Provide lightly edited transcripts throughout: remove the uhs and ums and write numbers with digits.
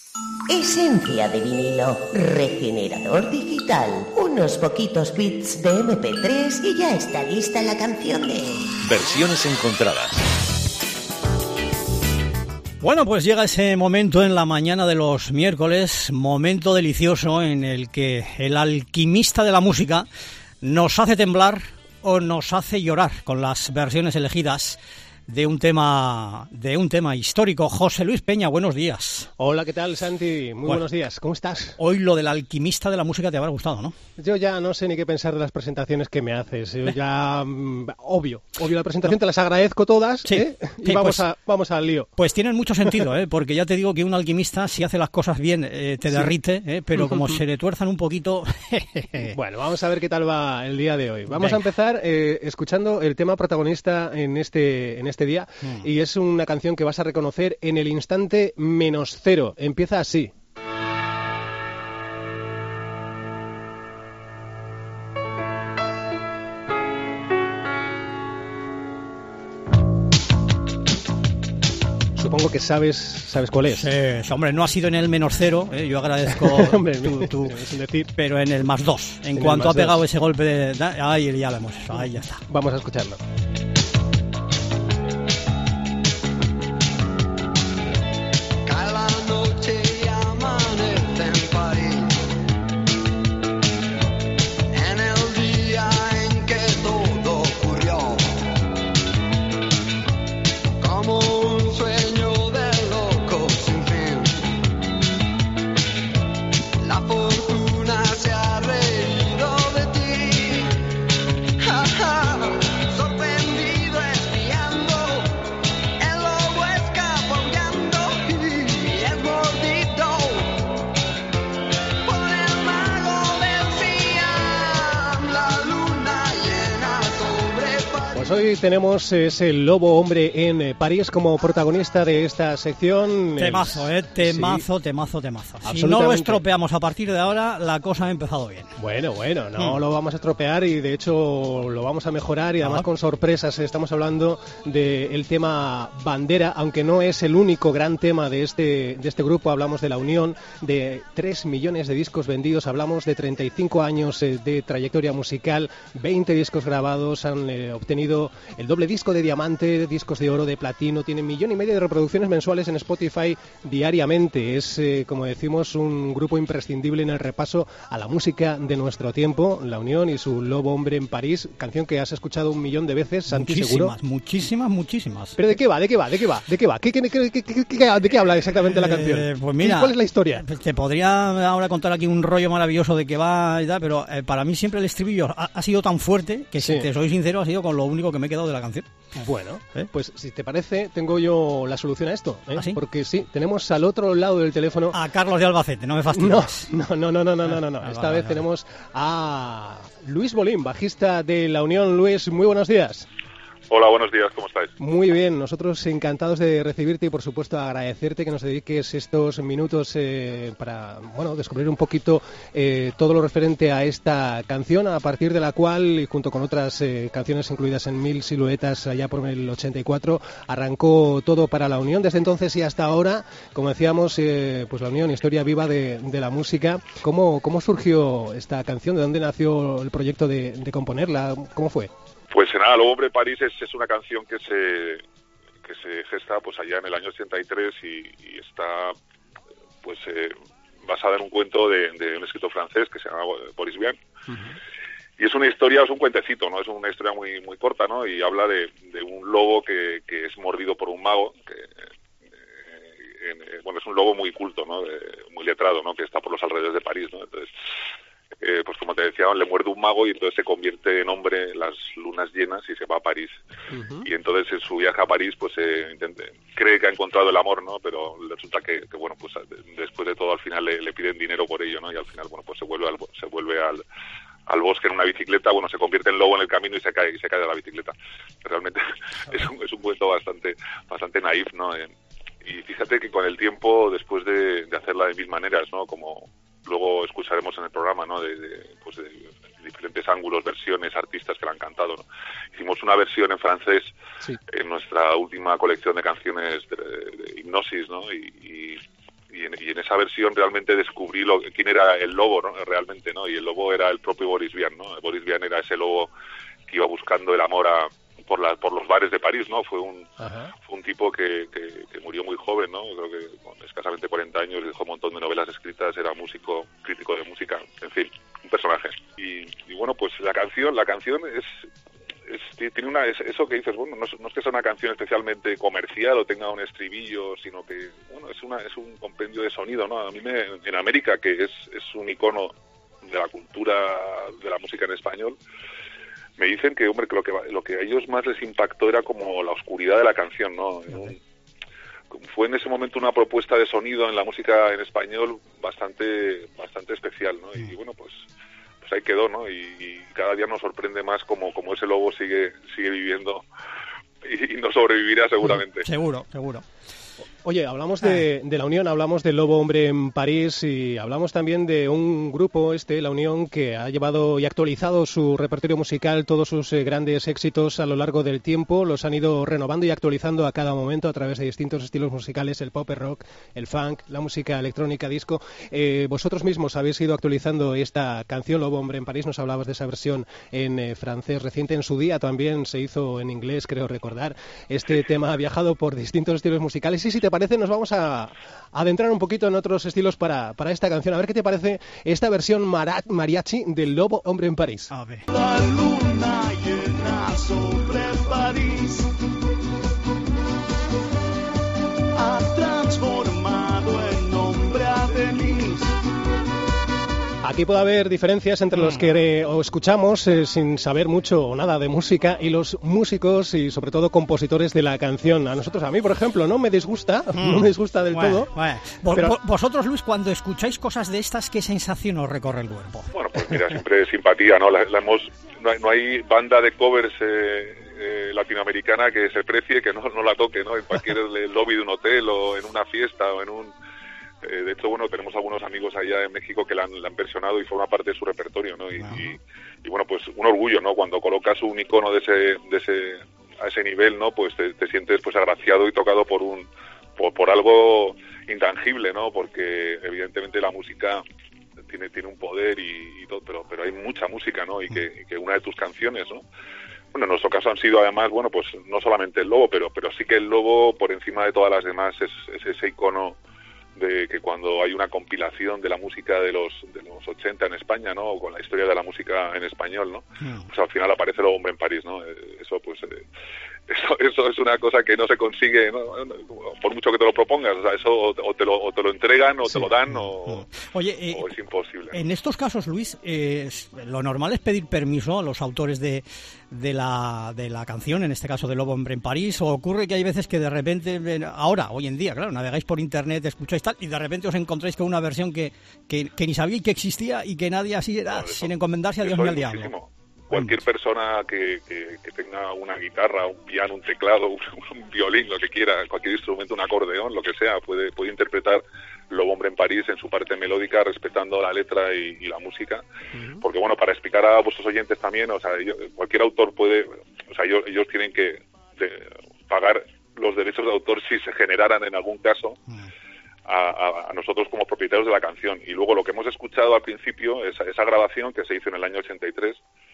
Esencia de vinilo, regenerador digital, unos poquitos bits de MP3 y ya está lista la canción de... Versiones encontradas. Bueno, pues llega ese momento en la mañana de los miércoles, momento delicioso en el que el alquimista de la música nos hace temblar o nos hace llorar con las versiones elegidas de un tema histórico. José Luis Peña, buenos días. Hola, ¿qué tal, Santi? Muy buenos días, ¿cómo estás? Hoy lo del alquimista de la música te habrá gustado, ¿no? Yo ya no sé ni qué pensar de las presentaciones que me haces. Yo ya, obvio la presentación, te las agradezco todas, sí, ¿eh? Y sí, vamos al lío. Pues tienen mucho sentido, porque ya te digo que un alquimista, si hace las cosas bien, te derrite, pero como se le tuerzan un poquito... Bueno, vamos a ver qué tal va el día de hoy. Vamos a empezar escuchando el tema protagonista en este día, y es una canción que vas a reconocer en el instante -0. Empieza así. Supongo que sabes cuál es. Sí, hombre, no ha sido en el -0, yo agradezco hombre, tu es decir, pero en el +2. En cuanto ha pegado ese golpe de... Ahí ya lo hemos hecho, ahí ya está. Vamos a escucharlo. Hoy tenemos ese lobo hombre en París como protagonista de esta sección. Temazo, temazo, sí. temazo. Si no lo estropeamos a partir de ahora, la cosa ha empezado bien. Bueno, no lo vamos a estropear y de hecho lo vamos a mejorar y además con sorpresas. Estamos hablando del tema Bandera, aunque no es el único gran tema de este grupo. Hablamos de La Unión, de 3 millones de discos vendidos, hablamos de 35 años de trayectoria musical, 20 discos grabados, han obtenido el doble disco de diamante, discos de oro, de platino, tienen 1,5 millones de reproducciones mensuales en Spotify diariamente. Es, como decimos, un grupo imprescindible en el repaso a la música de nuestro tiempo, La Unión y su Lobo Hombre en París, canción que has escuchado 1 millón de veces, Santi, seguro. Muchísimas. ¿Pero de qué va? ¿De qué habla exactamente la canción? Pues mira, ¿cuál es la historia? Te podría ahora contar aquí un rollo maravilloso de qué va y tal, pero para mí siempre el estribillo ha sido tan fuerte que, si te soy sincero, ha sido con lo único que me he quedado de la canción. Bueno, pues si te parece, tengo yo la solución a esto, ¿Ah, sí? Porque sí, tenemos al otro lado del teléfono a Carlos de Albacete, no me fastidies. No. Esta vez tenemos a Luis Bolín, bajista de La Unión. Luis, muy buenos días. Hola, buenos días, ¿cómo estáis? Muy bien, nosotros encantados de recibirte y por supuesto agradecerte que nos dediques estos minutos para descubrir un poquito todo lo referente a esta canción, a partir de la cual, y junto con otras canciones incluidas en 1000 siluetas allá por el 84, arrancó todo para La Unión. Desde entonces y hasta ahora, como decíamos, pues La Unión, historia viva de la música. ¿Cómo surgió esta canción? ¿De dónde nació el proyecto de componerla? ¿Cómo fue? Pues nada, Lobo Hombre París es una canción que se gesta pues allá en el año 83 y está pues basada en un cuento de un escritor francés que se llama Boris Vian. Uh-huh. Y es una historia, es un cuentecito, ¿no? Es una historia muy muy corta, ¿no? Y habla de un lobo que es mordido por un mago, es un lobo muy culto, ¿no? Muy letrado, ¿no? Que está por los alrededores de París, ¿no? Entonces, pues como te decía, le muerde un mago y entonces se convierte en hombre en las lunas llenas y se va a París. Uh-huh. Y entonces en su viaje a París pues cree que ha encontrado el amor, ¿no? Pero resulta que bueno, pues después de todo al final le piden dinero por ello, ¿no? Y al final, bueno, pues se vuelve al bosque en una bicicleta, bueno, se convierte en lobo en el camino y se cae de la bicicleta. Realmente es un cuento bastante naif, ¿no? Y fíjate que con el tiempo, después de hacerla de 1000 maneras, ¿no? Como luego escucharemos en el programa, ¿no? De diferentes ángulos, versiones, artistas que la han cantado, ¿no? Hicimos una versión en francés, sí, en nuestra última colección de canciones de Hipnosis, ¿no? Y en esa versión realmente descubrí quién era el lobo, ¿no? Realmente, ¿no? Y el lobo era el propio Boris Vian, ¿no? Boris Vian era ese lobo que iba buscando el amor por los bares de París, ¿no? Fue un tipo que murió muy joven, ¿no? Creo que con escasamente 40 años, dejó un montón de novelas escritas, era músico, crítico de música, en fin, un personaje. Y bueno, pues la canción tiene eso que dices, bueno, no es que sea una canción especialmente comercial o tenga un estribillo, sino que, bueno, es un compendio de sonido, ¿no? A mí en América, que es un icono de la cultura de la música en español, me dicen que, hombre, que lo que a ellos más les impactó era como la oscuridad de la canción, ¿no? Fue en ese momento una propuesta de sonido en la música en español bastante especial, ¿no? Y bueno, pues ahí quedó, ¿no? Y cada día nos sorprende más como ese lobo sigue viviendo y no sobrevivirá seguramente. Seguro. Oye, hablamos de la Unión, hablamos del Lobo Hombre en París y hablamos también de un grupo, La Unión, que ha llevado y actualizado su repertorio musical, todos sus grandes éxitos a lo largo del tiempo, los han ido renovando y actualizando a cada momento a través de distintos estilos musicales, el pop, el rock, el funk, la música electrónica, disco. Vosotros mismos habéis ido actualizando esta canción, Lobo Hombre en París, nos hablabas de esa versión en francés reciente, en su día también se hizo en inglés, creo recordar. Este tema ha viajado por distintos estilos musicales y si te parece nos vamos a adentrar un poquito en otros estilos para esta canción. A ver qué te parece esta versión mariachi del Lobo Hombre en París. A ver. La luna llena sobre París ha transformado en nombre a Denise. Aquí puede haber diferencias entre los que os escuchamos sin saber mucho o nada de música y los músicos y sobre todo compositores de la canción. A mí, por ejemplo, no me disgusta del todo. Pero... Vosotros, Luis, cuando escucháis cosas de estas, ¿qué sensación os recorre el cuerpo? Bueno, pues mira, siempre simpatía, ¿no? No hay banda de covers latinoamericana que se precie que no la toque, ¿no? En cualquier lobby de un hotel o en una fiesta o en un... de hecho, bueno, tenemos algunos amigos allá en México que la han versionado y forma parte de su repertorio, ¿no? Y bueno, pues un orgullo, ¿no? Cuando colocas un icono a ese nivel, ¿no? Pues te sientes pues agraciado y tocado por algo intangible, ¿no? Porque evidentemente la música tiene un poder y todo, pero hay mucha música, ¿no? Y que una de tus canciones, ¿no? Bueno, en nuestro caso han sido además, bueno, pues no solamente el lobo, pero sí que el lobo por encima de todas las demás es ese icono de que cuando hay una compilación de la música de los 80 en España, ¿no? O con la historia de la música en español, ¿no? Pues al final aparece el Lobo Hombre en París, ¿no? Eso es una cosa que no se consigue, ¿no? Por mucho que te lo propongas, o sea, eso o te lo entregan o te lo dan o es imposible. En estos casos, Luis, lo normal es pedir permiso a los autores de la canción, en este caso de Lobo Hombre en París, o ocurre que hay veces que de repente, hoy en día, claro, navegáis por internet, escucháis tal, y de repente os encontráis con una versión que ni sabíais que existía y que nadie así era, sin encomendarse a Dios ni al diablo. Muchísimo. Cualquier persona que tenga una guitarra, un piano, un teclado, un violín, lo que quiera, cualquier instrumento, un acordeón, lo que sea, puede interpretar Lobo Hombre en París en su parte melódica, respetando la letra y la música. Porque, bueno, para explicar a vuestros oyentes también, o sea, cualquier autor puede, o sea, ellos tienen que pagar los derechos de autor si se generaran en algún caso a nosotros como propietarios de la canción. Y luego lo que hemos escuchado al principio, esa grabación que se hizo en el año 83,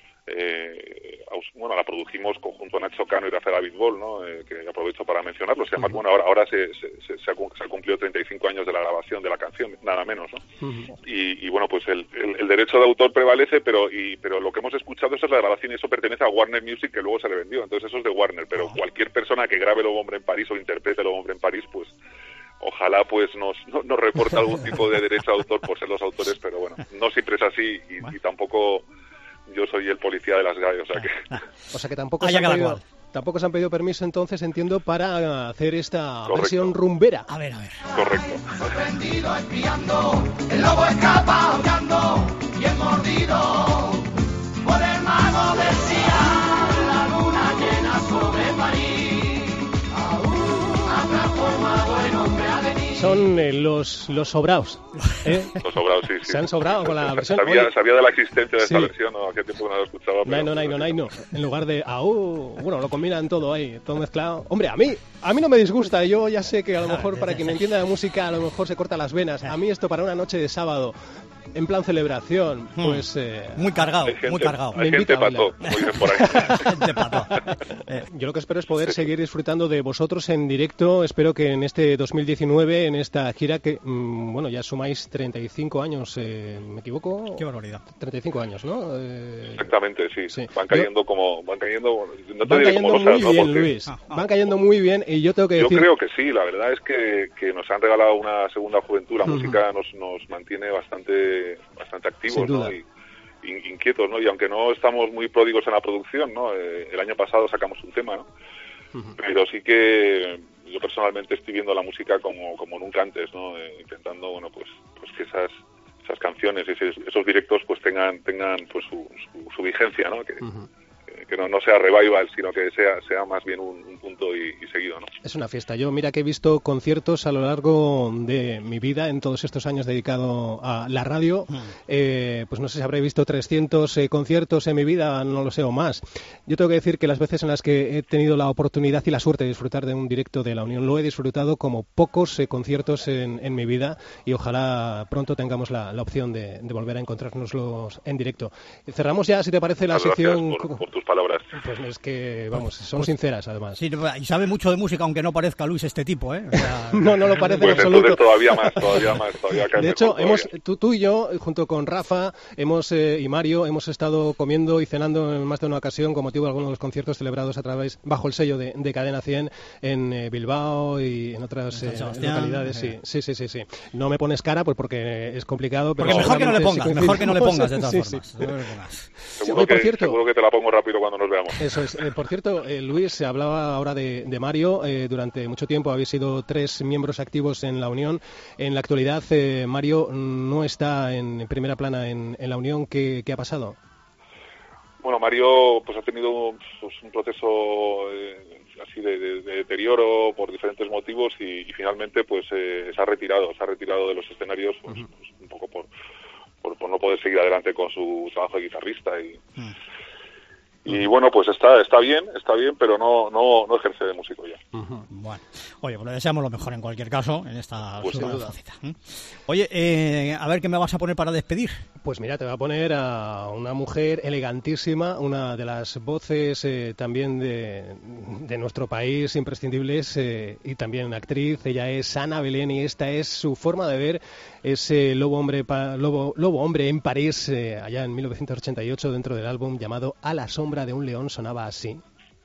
la produjimos junto a Nacho Cano y Rafael Abitbol, ¿no? Que aprovecho para mencionarlo. Se llama, bueno, ahora se ha cumplido 35 años de la grabación de la canción, nada menos, ¿no? Y bueno, pues el derecho de autor prevalece, pero lo que hemos escuchado esa es la grabación y eso pertenece a Warner Music, que luego se le vendió, entonces eso es de Warner, pero cualquier persona que grabe Lobo Hombre en París o interprete Lobo Hombre en París, pues ojalá pues nos reporte algún tipo de derecho de autor por ser los autores, pero bueno, no siempre es así y tampoco yo soy el policía de las GAE, o sea que tampoco se han pedido permiso entonces, entiendo, para hacer esta versión rumbera. A ver. Correcto. Sorprendido espiando, el lobo escapa aullando y es mordido por el mago decía, la luna llena sobre París, ha transformado en hombre a Denis. Son el los sobraos. Los sobraos, sí. Se han sobrado con la versión. Sabía de la existencia de esta versión, ¿no? Hacía tiempo que no la escuchaba. No. En lugar de bueno, lo combinan todo ahí, todo mezclado. Hombre, a mí no me disgusta. Yo ya sé que a lo mejor para quien entienda de música a lo mejor se corta las venas. A mí esto para una noche de sábado en plan celebración, pues... muy cargado, muy cargado. Hay gente pató, como dicen por ahí. Gente pató. Yo lo que espero es poder seguir disfrutando de vosotros en directo. Espero que en este 2019, en esta gira que, bueno, ya sumáis 35 años, ¿me equivoco? Qué barbaridad. 35 años, ¿no? Exactamente, sí. Van cayendo no te van diré cayendo como muy rosas, bien, ¿no? Luis. Van cayendo muy bien y yo tengo que decir... Yo creo que sí, la verdad es que nos han regalado una segunda juventud. La música nos mantiene bastante activos, ¿no? Y inquietos, ¿no? Y aunque no estamos muy pródigos en la producción, ¿no? El año pasado sacamos un tema, ¿no? Pero sí que yo personalmente estoy viendo la música como nunca antes, ¿no? Intentando, bueno, pues que esas canciones, esos directos, pues tengan pues su vigencia, ¿no? Que no sea revival, sino que sea más bien un punto y seguido, ¿no? Es una fiesta. Yo, mira que he visto conciertos a lo largo de mi vida, en todos estos años dedicado a la radio, pues no sé si habré visto 300 conciertos en mi vida, no lo sé, o más. Yo tengo que decir que las veces en las que he tenido la oportunidad y la suerte de disfrutar de un directo de La Unión, lo he disfrutado como pocos conciertos en mi vida, y ojalá pronto tengamos la opción de volver a encontrárnoslos en directo. Cerramos ya, si te parece, la sección... por tus palabras. Pues es que, vamos, son sinceras, además. Sí, y sabe mucho de música, aunque no parezca Luis este tipo, ¿eh? O sea... no lo parece pues en absoluto. Todavía más. De hecho, tú y yo, junto con Rafa y Mario, hemos estado comiendo y cenando en más de una ocasión con motivo de algunos de los conciertos celebrados bajo el sello de Cadena 100 en Bilbao y en otras localidades. Sí. No me pones cara, pues porque es complicado. Pero porque mejor que no le pongas, mejor que no le pongas, de todas formas. Seguro que te la pongo rápido cuando nos veamos. Eso es. Por cierto, Luis, se hablaba ahora de Mario. Durante mucho tiempo habéis sido 3 miembros activos en La Unión. En la actualidad, Mario no está en primera plana en La Unión. ¿Qué ha pasado? Bueno, Mario pues ha tenido pues, un proceso así de deterioro por diferentes motivos y finalmente pues se ha retirado de los escenarios pues un poco por no poder seguir adelante con su trabajo de guitarrista y bueno, pues está bien, pero no ejerce de músico ya. Bueno, oye, pues le deseamos lo mejor en cualquier caso en esta pues faceta. Oye, a ver qué me vas a poner para despedir. Pues mira, te voy a poner a una mujer elegantísima, una de las voces también de nuestro país imprescindibles y también actriz. Ella es Ana Belén y esta es su forma de ver ese lobo hombre en París allá en 1988 dentro del álbum llamado A la sombra de un león. Sonaba así.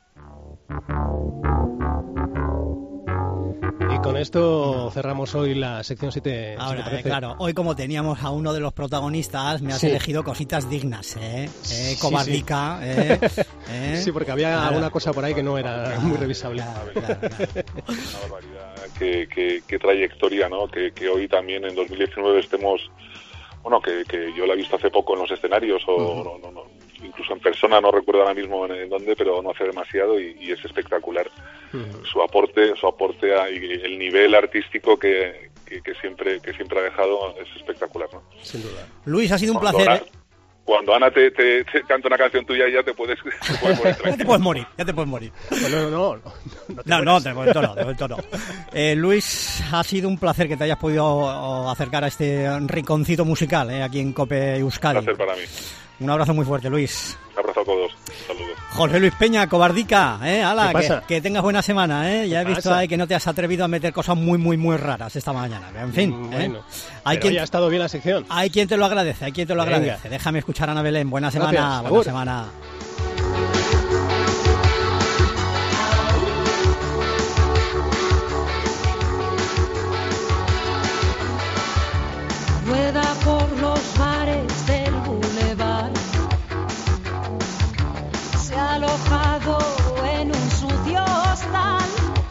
Y con esto cerramos hoy la sección 7. Ahora, si te parece. claro, hoy como teníamos a uno de los protagonistas, me has elegido cositas dignas, cobardica, Sí, porque había alguna cosa por ahí que no era muy revisable. Claro. Una barbaridad, qué trayectoria, ¿no? Que hoy también en 2019 estemos, bueno, que yo la he visto hace poco en los escenarios o no, incluso en persona, no recuerdo ahora mismo en dónde, pero no hace demasiado y es espectacular. Su aporte y el nivel artístico que siempre ha dejado es espectacular, ¿no? Sin duda. Luis, ha sido un placer. Cuando Ana te canta una canción tuya ya te puedes morir. Ya te puedes morir. No, de momento no. Luis, ha sido un placer que te hayas podido acercar a este rinconcito musical aquí en COPE Euskadi. Un placer para mí. Un abrazo muy fuerte, Luis. Un abrazo a todos. Saludos. José Luis Peña, cobardica, ¿Qué pasa? que tengas buena semana, Ya he visto ahí que no te has atrevido a meter cosas muy, muy, muy raras esta mañana. En fin, bueno, hay quien ha estado bien la sección. Hay quien te lo agradece, Venga. Déjame escuchar a Ana Belén. Buena semana, Gracias. buena semana. Rueda por los bares del bulevar, se ha alojado en un sucio hostal,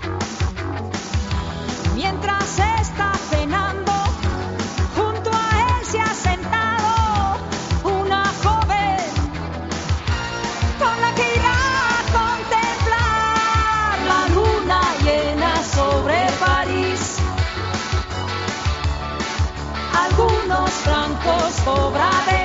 mientras está cenando, junto a él se ha sentado una joven con la que irá a contemplar la luna llena sobre París. algunos francos cobra de